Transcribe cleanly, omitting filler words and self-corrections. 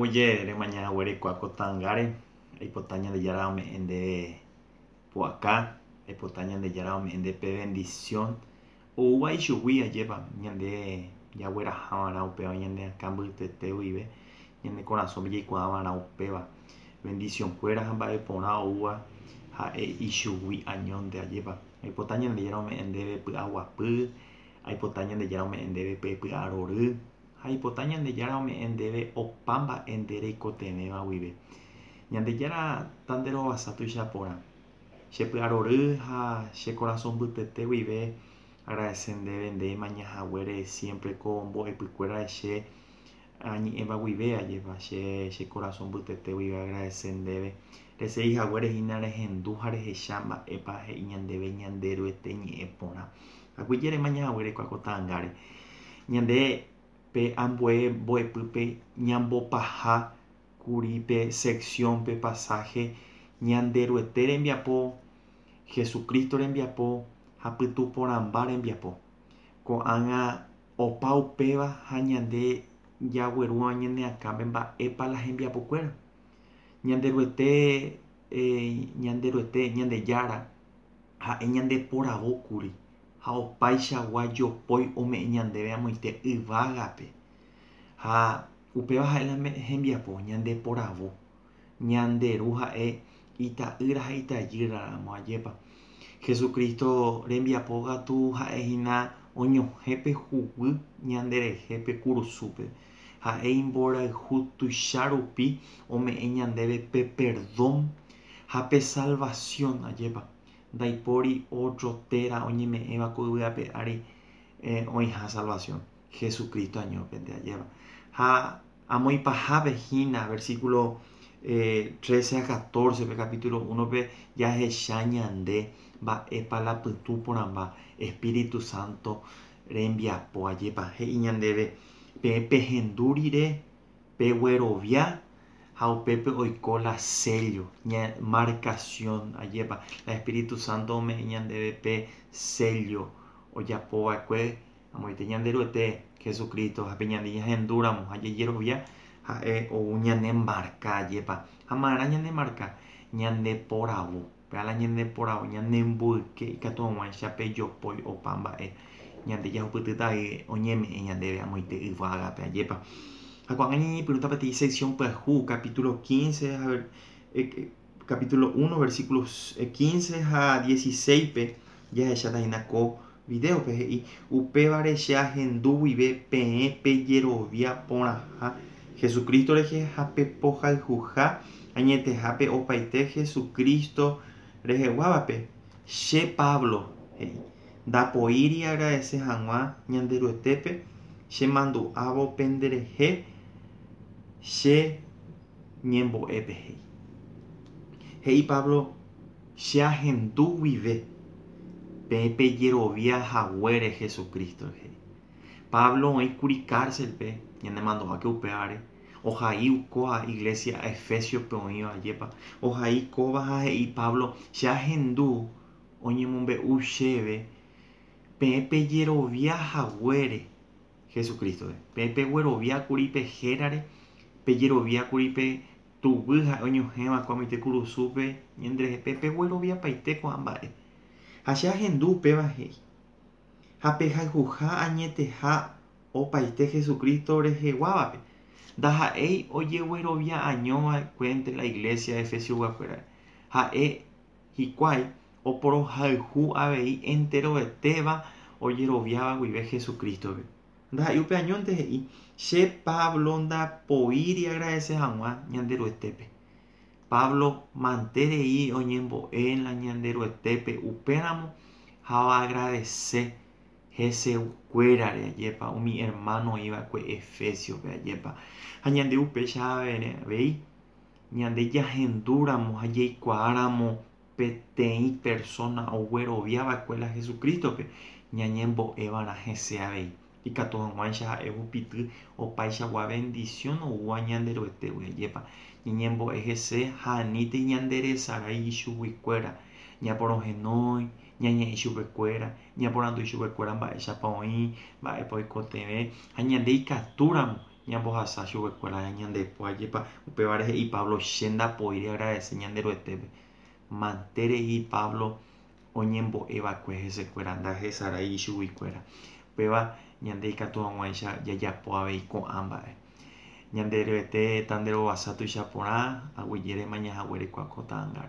Oye, de mañana huele cuaco tangare, hay potaña de yara me ende por acá, hay potaña de yara me ende pe bendición. O guay shuwi a lleva, ñande ya huera jamana upeba, ñande acambu tete vive, ñande corazón me cuadra upeba. Bendición fuera jamba de pona uva, ha e ishuwi añón de lleva. Hay potaña de yara me ende pe agua pu, hay potaña de yara me ende pe aroru. Hay potaña de yara me endebe opamba endere cotemeba vive. Ñande yara tandero basatu chapora. Che aroru ha che corazón butete vive. Agradecende vende mañana huere siempre con bo epicuera che añi eva vive lleva che corazón butete vive agradecende ese hija huere hinare hendujare he chamba epa he ñandebe ñandero eteñi epona. Aguillere mañana huere cuacotangare. Ñande pe ambue boepype ñambopaha kuripe sección pe pasaje ñanderuete rembiapo Jesucristo rembiapo hapytu porãmba rembiapo ko'ág̃a opa upéva ha ñande jaguerũva ñaneakãme mba'épa la hembiapokuéra ñanderuete ñandejára ha'e ñandeporavókuri ha opaichagua jopói ome'ẽ ñandéve amoite yvágape ha upéva ha'e la hembiapo ñandeporavo ñanderu ha'e ita'ýra ha itajýraramo ajépa Jesucristo rembiapo gatu ha'ehína oñohẽpe huguy ñanderehépe kurusúpe ha'e imborayhu tuicha rupi ome'ẽ ñandéve pe perdón ha pe salvación ajépa ndaipóri otro térã oñeme'ẽva ko yvyrape ári oĩha salvación Jesucristo añópente ajépa ha amoipahápe hína versículo 13 a 14 pe capítulo 1 pe jahecha ñande mba'épa la pytu porãmba Espíritu Santo rembiapo ajépa he'i ñandéve pehendu rire peguerovia ha upépe oiko la sello marcación ajépa la Espíritu Santo ome'ẽ ñandéve pe sello ojapova'ekue amoite ñanderuete Jesucristo ha pe ñande ñahendúramo ha jejerovia ha'e ou ñane marca ajépa ha marã ñane marca ñande poravo pe ala ñande poravo ñane mboyke ikatu og̃uahẽcha pe jopói opa mba'e ñande jahupytýtavai oñeme'ẽ ñandéve amoite yvágape ajépa ha ko'ág̃a ñeñepyrũta peteĩ sección pyahũ capítulo 15 a ver, capítulo 1 versículos 15 a 16 pe jahechatahína ko video pe he'i upévare che ahendu guive peẽ pejerovia porãha Jesucristo rehe ha pe pohayhuha añetehápe opaite Jesucristo reheguávape che Pablo he'i ndapoíri agradece hag̃ua ñanderuetépe chemandu'ávo penderehe che ñembo'épe he'i Pablo che ahendu guive pe pejerovia haguére Jesucristo he'i Pablo oĩkuri cárcelpe ñanemandu'áke upe áre ohai ukóva iglesia Efesio pe oĩva ajépa ohai kóva ha he'i Pablo che ahendu oñemombe'u chéve pe pejerovia haguére Jesucristo pe pegueroviákuri pe hérare pejeroviákuri pe tuvy ha oñohẽva kuamoite kurusúpe ñanderehe pe pegueroviapaite ko'ã mba'e ha che ahendu upéva he'i ha pehayhuha añeteha opaite Jesucristo reheguávape ndaha'éi ojeguerovia añova'ekue entre la iglesia de Efesioguakuéra ha'e hikuái oporohayhu avei enteroetéva ojeroviáva guive Jesucristope ndaha'éi upe añónte he'i che Pablo ndapoíri agradece hag̃ua ñanderuetépe Pablo manterei oñembo'e la ñanderuetépe upéramo ha agradece hesekuérare ajépa umi hermano iva'ekue Efesiope ajépa ha ñande upéicha avei ñande jahendúramo ha jaikuaáramo peteĩ persona ogueroviava'ekue la Jesucristope ñañembo'évara hese avei ikatu hag̃uáicha ha'e hupyty opaichagua bendición oúva ñanderuetégui ajépa ñeñembo'e hese ha aníte ñanderesarái ichuguikuéra ñaporohenói ñañe'ẽ chupekuéra ñaporandúi chupekuéra mba'éichapa oĩ mba'épa oikotevẽ ha ñande ikatúramo ñambohasa chuvekuéra ñandepoajepa upévare he'i Pablo chénda poíre agradecer ñandero'etépe mantérei Pablo oñembo'evakue hesekuéra ndahesarái ichuguikuéra upéva ñande ikatu hag̃uáicha jajapo avei ko'ã mba'e ñandero'ete tanderovasa tuicha porã aguyjérema ñahague reikuaa ko ta'ãngáre